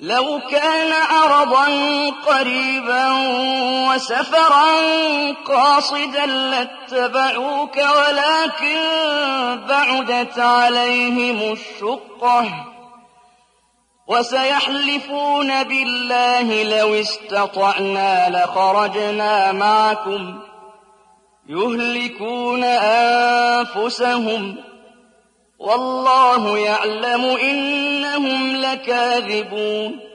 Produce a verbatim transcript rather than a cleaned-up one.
لو كان عرضا قريبا وسفرا قاصدا لاتبعوك ولكن بعدت عليهم الشقة وسيحلفون بالله لو استطعنا لخرجنا معكم يهلكون أنفسهم والله يعلم إنهم لكاذبون